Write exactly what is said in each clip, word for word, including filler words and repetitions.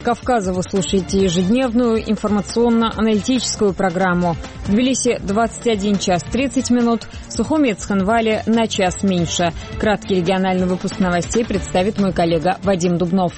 Кавказа вы слушаете ежедневную информационно-аналитическую программу. В Тбилиси двадцать один час тридцать минут, Сухуми и Цхинвале на час меньше. Краткий региональный выпуск новостей представит мой коллега Вадим Дубнов.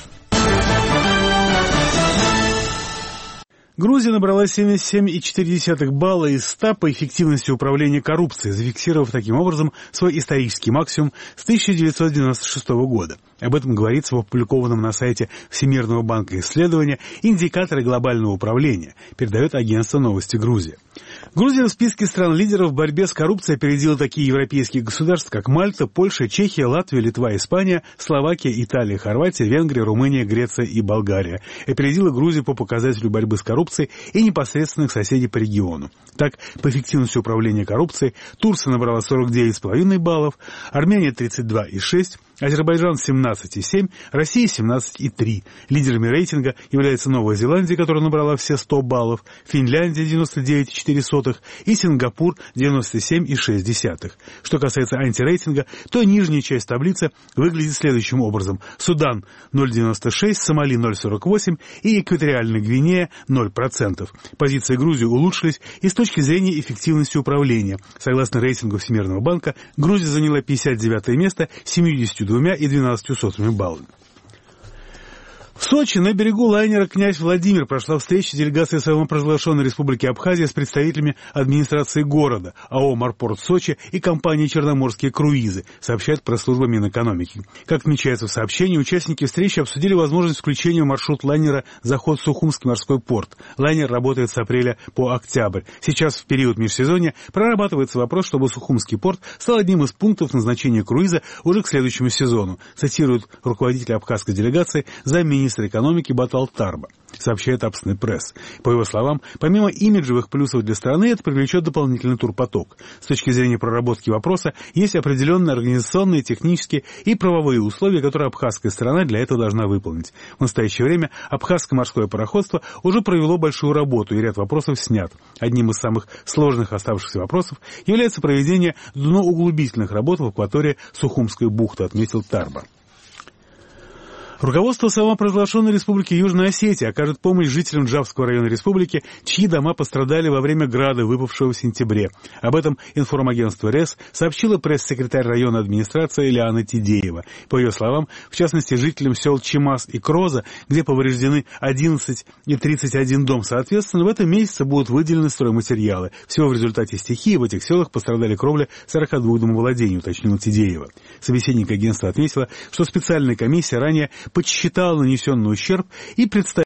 Грузия набрала семьдесят семь целых четыре десятых балла из ста по эффективности управления коррупцией, зафиксировав таким образом свой исторический максимум с тысяча девятьсот девяносто шестого года. Об этом говорится в опубликованном на сайте Всемирного банка исследования «Индикаторы глобального управления», передает агентство «Новости Грузии». Грузия в списке стран-лидеров в борьбе с коррупцией опередила такие европейские государства, как Мальта, Польша, Чехия, Латвия, Литва, Испания, Словакия, Италия, Хорватия, Венгрия, Румыния, Греция и Болгария. Опередила Грузию по показателю борьбы с коррупцией и непосредственных соседей по региону. Так, по эффективности управления коррупцией Турция набрала сорок девять целых пять десятых баллов, Армения тридцать два целых шесть десятых, Азербайджан семнадцать целых семь десятых, Россия семнадцать целых три десятых. Лидерами рейтинга являются Новая Зеландия, которая набрала все сто баллов, Финляндия девяносто девять целых четыре десятых и Сингапур девяносто семь целых шесть десятых. Что касается антирейтинга, то нижняя часть таблицы выглядит следующим образом. Судан ноль целых девяносто шесть сотых, Сомали ноль целых сорок восемь сотых и Экваториальная Гвинея ноль процентов. Позиции Грузии улучшились и с точки зрения эффективности управления. Согласно рейтингу Всемирного банка, Грузия заняла пятьдесят девятое место с семьюдесятью двумя целыми двенадцатью сотыми баллами. В Сочи на берегу лайнера «Князь Владимир» прошла встреча делегации самопровозглашенной Республики Абхазия с представителями администрации города, АО «Морпорт Сочи» и компании «Черноморские круизы», сообщает пресс-служба Минэкономики. Как отмечается в сообщении, участники встречи обсудили возможность включения в маршрут лайнера заход в Сухумский морской порт. Лайнер работает с апреля по октябрь. Сейчас, в период межсезонья, прорабатывается вопрос, чтобы Сухумский порт стал одним из пунктов назначения круиза уже к следующему сезону, цитирует руководитель абхазской делегации, замминистра экономики Батал Тарба, сообщает Апсный пресс. По его словам, помимо имиджевых плюсов для страны, это привлечет дополнительный турпоток. С точки зрения проработки вопроса, есть определенные организационные, технические и правовые условия, которые абхазская сторона для этого должна выполнить. В настоящее время абхазское морское пароходство уже провело большую работу, и ряд вопросов снят. Одним из самых сложных оставшихся вопросов является проведение дноуглубительных работ в акватории Сухумской бухты, отметил Тарба. Руководство самопровозглашенной Республики Южная Осетия окажет помощь жителям Джавского района республики, чьи дома пострадали во время града, выпавшего в сентябре. Об этом информагентство РЕС сообщила пресс-секретарь района администрации Лиана Тидеева. По ее словам, в частности, жителям сел Чимас и Кроза, где повреждены одиннадцать и тридцать один дом, соответственно, в этом месяце будут выделены стройматериалы. Всего в результате стихии в этих селах пострадали кровля сорока двух домовладений, уточнила Тидеева. Собеседник агентства отметила, что специальная комиссия ранее подсчитала нанесенный ущерб и представила